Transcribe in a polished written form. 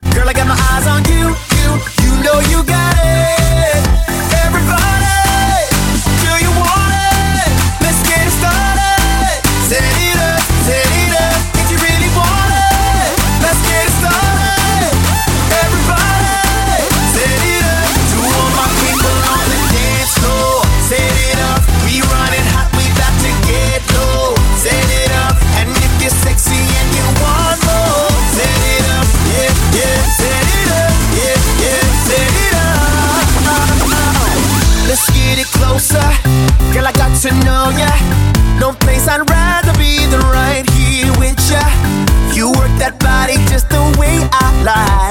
Girl, I got my eyes on you, you know you got it. Everybody, do you want it? Let's get it started. Set it up, if you really want it. Let's get it started. Everybody, set it up. To all my people on the dance floor, set it up. We running hot, we about to get low. Set it up, and if you're sexy and you want more, set it up, yeah, set it up, yeah, set it up. Let's get it closer, girl, I got to know ya. No place I'd rather be than right here with ya. You work that body just the way I like.